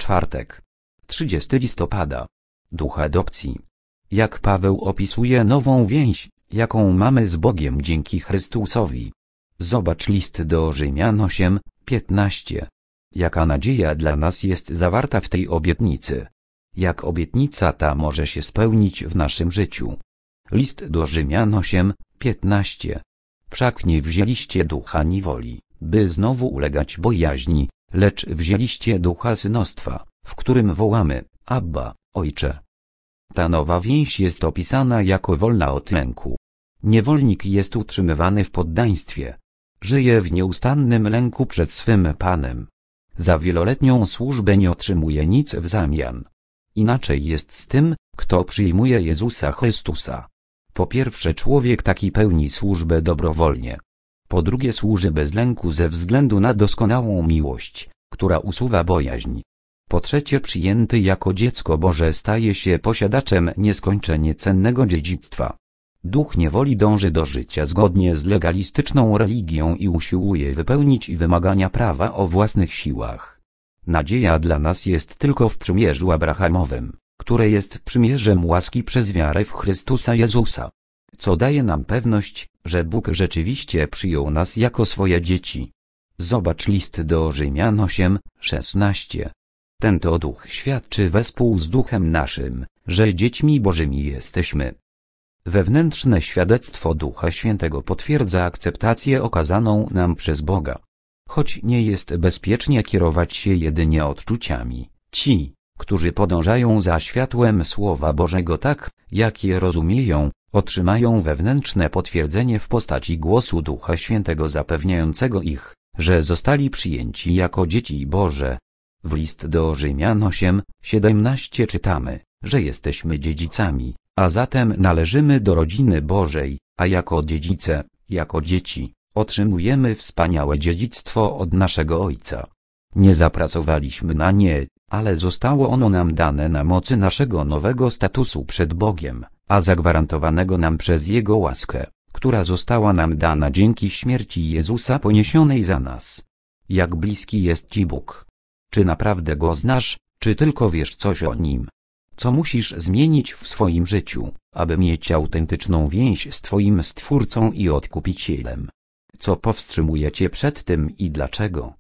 Czwartek. 30 listopada. Duch adopcji. Jak Paweł opisuje nową więź, jaką mamy z Bogiem dzięki Chrystusowi. Zobacz list do Rzymian 8:15. Jaka nadzieja dla nas jest zawarta w tej obietnicy? Jak obietnica ta może się spełnić w naszym życiu? List do Rzymian 8:15. Wszak nie wzięliście ducha niewoli, by znowu ulegać bojaźni, lecz wzięliście ducha synostwa, w którym wołamy: Abba, Ojcze. Ta nowa więź jest opisana jako wolna od lęku. Niewolnik jest utrzymywany w poddaństwie. Żyje w nieustannym lęku przed swym Panem. Za wieloletnią służbę nie otrzymuje nic w zamian. Inaczej jest z tym, kto przyjmuje Jezusa Chrystusa. Po pierwsze, człowiek taki pełni służbę dobrowolnie. Po drugie, służy bez lęku ze względu na doskonałą miłość, która usuwa bojaźń. Po trzecie, przyjęty jako dziecko Boże staje się posiadaczem nieskończenie cennego dziedzictwa. Duch niewoli dąży do życia zgodnie z legalistyczną religią i usiłuje wypełnić wymagania prawa o własnych siłach. Nadzieja dla nas jest tylko w przymierzu Abrahamowym, które jest przymierzem łaski przez wiarę w Chrystusa Jezusa, co daje nam pewność, że Bóg rzeczywiście przyjął nas jako swoje dzieci. Zobacz list do Rzymian 8:16. Ten to Duch świadczy wespół z Duchem naszym, że dziećmi Bożymi jesteśmy. Wewnętrzne świadectwo Ducha Świętego potwierdza akceptację okazaną nam przez Boga. Choć nie jest bezpiecznie kierować się jedynie odczuciami, ci, którzy podążają za światłem Słowa Bożego tak, jak je rozumieją, otrzymają wewnętrzne potwierdzenie w postaci głosu Ducha Świętego zapewniającego ich, że zostali przyjęci jako dzieci Boże. W list do Rzymian 8:17 czytamy, że jesteśmy dziedzicami, a zatem należymy do rodziny Bożej, a jako dziedzice, jako dzieci, otrzymujemy wspaniałe dziedzictwo od naszego Ojca. Nie zapracowaliśmy na nie, ale zostało ono nam dane na mocy naszego nowego statusu przed Bogiem, a zagwarantowanego nam przez Jego łaskę, która została nam dana dzięki śmierci Jezusa poniesionej za nas. Jak bliski jest Ci Bóg? Czy naprawdę Go znasz, czy tylko wiesz coś o Nim? Co musisz zmienić w swoim życiu, aby mieć autentyczną więź z Twoim Stwórcą i Odkupicielem? Co powstrzymuje Cię przed tym i dlaczego?